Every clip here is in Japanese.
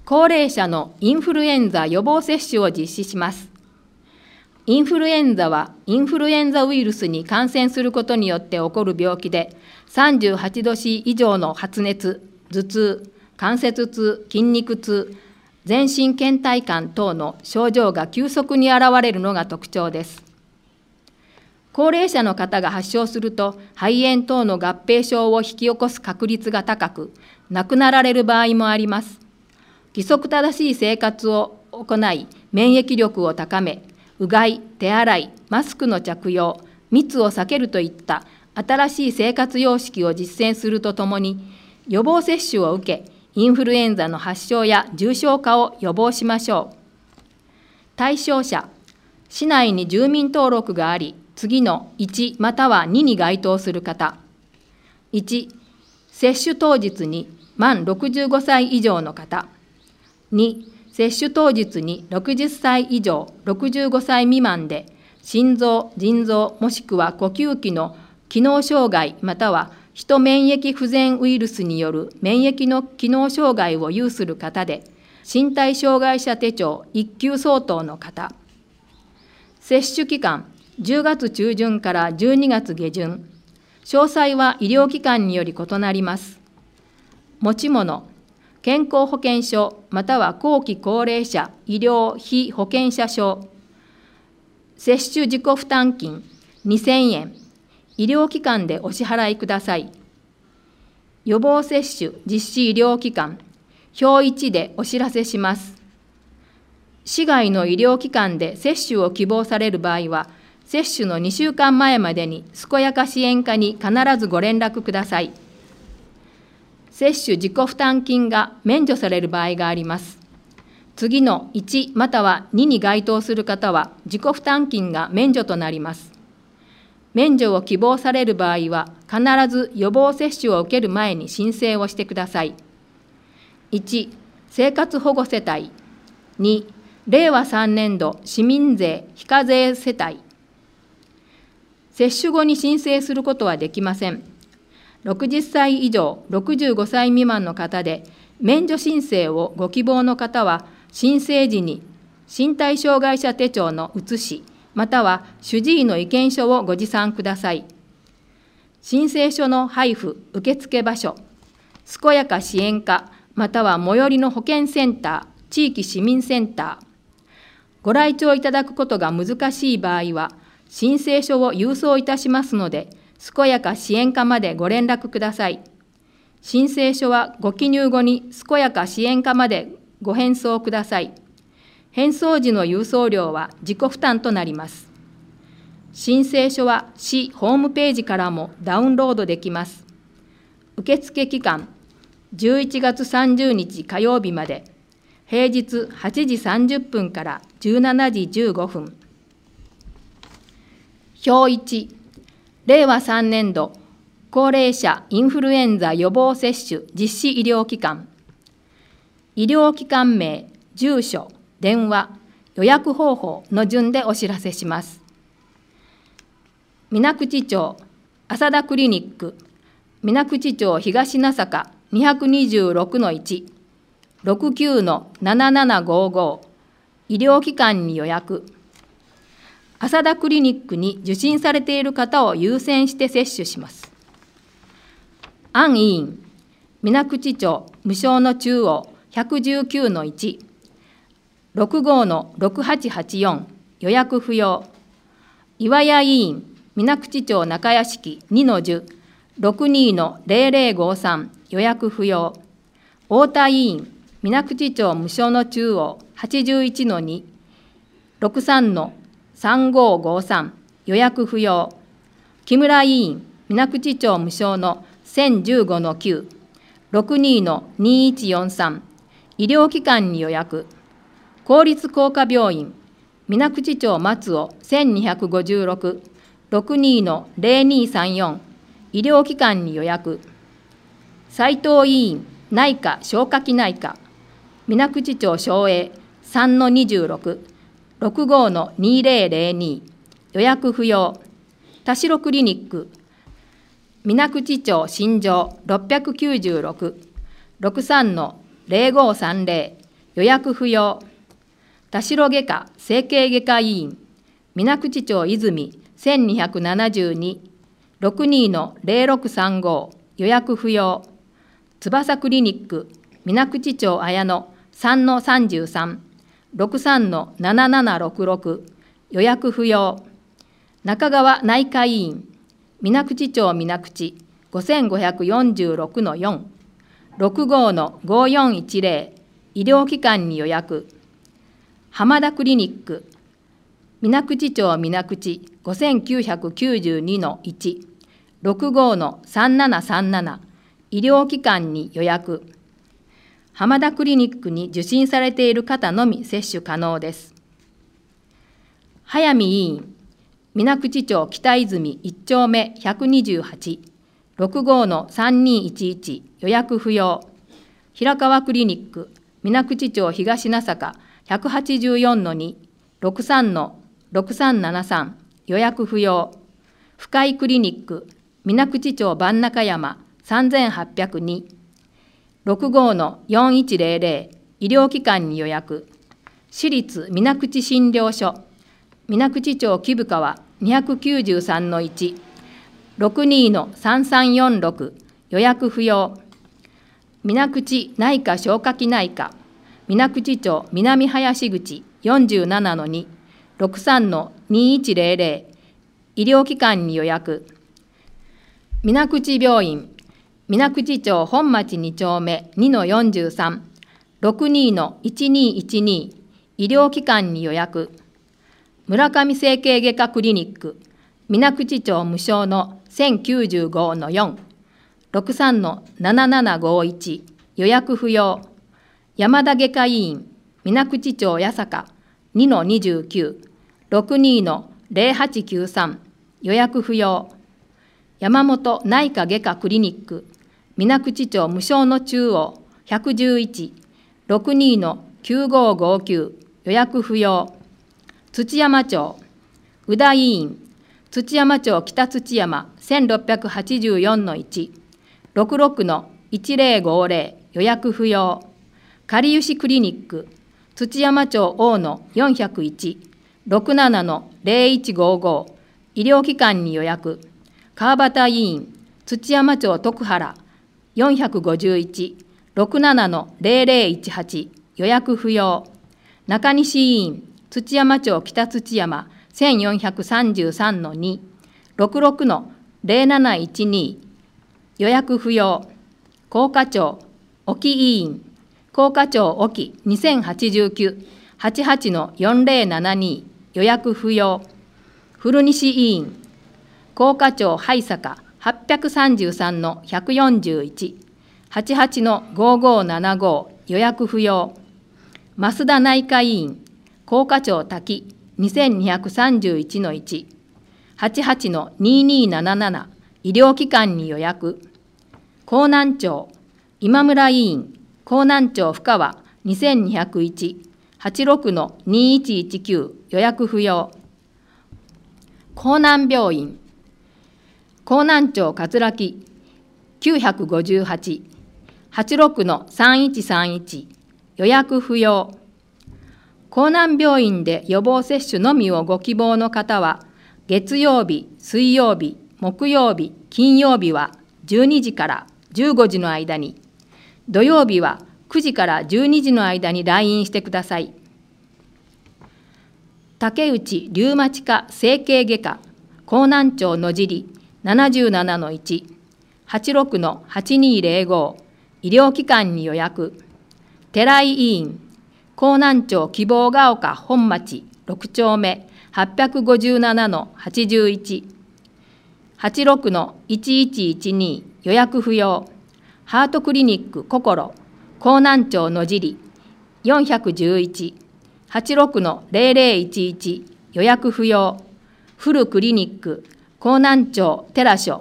高齢者のインフルエンザ予防接種を実施します。インフルエンザはインフルエンザウイルスに感染することによって起こる病気で、38度 C 以上の発熱、頭痛、関節痛、筋肉痛、全身倦怠感等の症状が急速に現れるのが特徴です。高齢者の方が発症すると、肺炎等の合併症を引き起こす確率が高く、亡くなられる場合もあります。規則正しい生活を行い、免疫力を高め、うがい、手洗い、マスクの着用、密を避けるといった新しい生活様式を実践するとともに、予防接種を受け、インフルエンザの発症や重症化を予防しましょう。対象者、市内に住民登録があり、次の1または2に該当する方。1、接種当日に満65歳以上の方。2、接種当日に60歳以上、65歳未満で、心臓、腎臓もしくは呼吸器の機能障害またはヒト免疫不全ウイルスによる免疫の機能障害を有する方で、身体障害者手帳1級相当の方。接種期間、10月中旬から12月下旬。詳細は医療機関により異なります。持ち物、健康保険証または後期高齢者医療被保険者証。接種自己負担金2000円。医療機関でお支払いください。予防接種実施医療機関、表1でお知らせします。市外の医療機関で接種を希望される場合は、接種の2週間前までに健やか支援課に必ずご連絡ください。接種自己負担金が免除される場合があります。次の1または2に該当する方は自己負担金が免除となります。免除を希望される場合は、必ず予防接種を受ける前に申請をしてください。1、生活保護世帯。2、令和3年度市民税非課税世帯。接種後に申請することはできません。60歳以上、65歳未満の方で、免除申請をご希望の方は、申請時に身体障害者手帳の写し、または主治医の意見書をご持参ください。申請書の配布、受付場所、健やか支援課、または最寄りの保健センター、地域市民センター。ご来庁いただくことが難しい場合は、申請書を郵送いたしますので、健やか支援課までご連絡ください。申請書はご記入後に健やか支援課までご返送ください。返送時の郵送料は自己負担となります。申請書は市ホームページからもダウンロードできます。受付期間、11月30日火曜日まで、平日8時30分から17時15分。表1、令和3年度高齢者インフルエンザ予防接種実施医療機関。医療機関名、住所、電話、予約方法の順でお知らせします。水口町浅田クリニック、水口町東名坂 226-1、69-7755、医療機関に予約。浅田クリニックに受診されている方を優先して接種します。安委員、水口町無償の中央 119-1、65-6884、予約不要。岩谷委員、水口町中屋敷 2-10、62-0053、予約不要。太田委員、水口町無償の中央 81-2、63-3553、予約不要。木村委員、水口町無償の 1015-9、62-2143、医療機関に予約。公立工科病院、水口町松尾 1256、62-0234、医療機関に予約。斉藤委員、内科消化器内科、水口町松栄 3-26、65-2002、予約不要。田代クリニック、水口町新城696、63-0530、 予約不要。田代外科整形外科医院、水口町泉1272、62-0635、予約不要。翼クリニック、水口町綾野3-33、63-7766、予約不要。中川内科医院、水口町水口5546-4、65-5410、医療機関に予約。浜田クリニック、水口町水口5992-1、65-3737、医療機関に予約。浜田クリニックに受診されている方のみ接種可能です。早見委員、水口町北泉1丁目128、65-3211、予約不要。平川クリニック、水口町東名坂184-2、63-6373、予約不要。深井クリニック、水口町番中山3802、65-4100、医療機関に予約。私立水口診療所、水口町木生川293-1、62-3346、予約不要。水口内科消化器内科、水口町南林口47-2、63-2100、医療機関に予約。水口病院、水口町本町2丁目2-43、62-1212、医療機関に予約。村上整形外科クリニック、水口町無償の1095-4、63-7751、予約不要。山田外科医院、水口町八坂2-29、62-0893、予約不要。山本内科外科クリニック、水口町無償の中央111、62-9559、予約不要。土山町、宇田医院、土山町北土山1684-1、66-1050、予約不要。かりゆしクリニック、土山町大野401、67-0155、医療機関に予約。川端医院、土山町徳原451、67-0018、予約不要。中西医院、土山町北土山1433-2、66-0712、予約不要。甲賀町、沖医院、甲賀町沖2089、88-4072、予約不要。古西医院、甲賀町灰坂833-141、88-5575、予約不要。増田内科医院、甲賀町滝2231-1、88-2277、医療機関に予約。江南町、今村医院、江南町深川2201、86-2119、予約不要。江南病院、江南町桂木958、86-3131、予約不要。江南病院で予防接種のみをご希望の方は、月曜日、水曜日、木曜日、金曜日は12時から15時の間に、土曜日は9時から12時の間に来院してください。竹内リウマチ科整形外科、江南町野尻77-1、86-8205、医療機関に予約。寺井医院、江南町希望ヶ丘本町6丁目857-81、86-1112、予約不要。ハートクリニック心、江南町野尻411、86-0011、予約不要。フルクリニック江南町寺所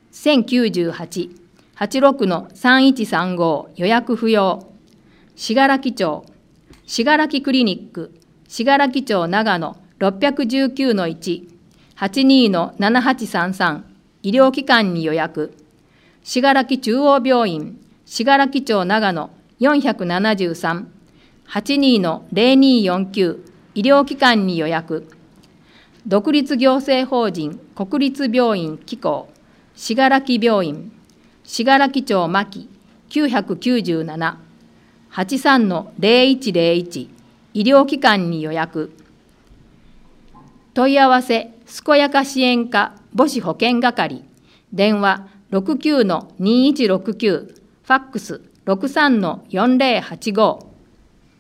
1098、86-3135、予約不要。信楽町、信楽クリニック信楽町長野619-1、82-7833、医療機関に予約。信楽中央病院信楽町長野473、 82-0249医療機関に予約。独立行政法人国立病院機構信楽病院信楽町牧997 83-0101医療機関に予約。問い合わせ健やか支援課母子保健係電話 69-2169 ファックス 63-4085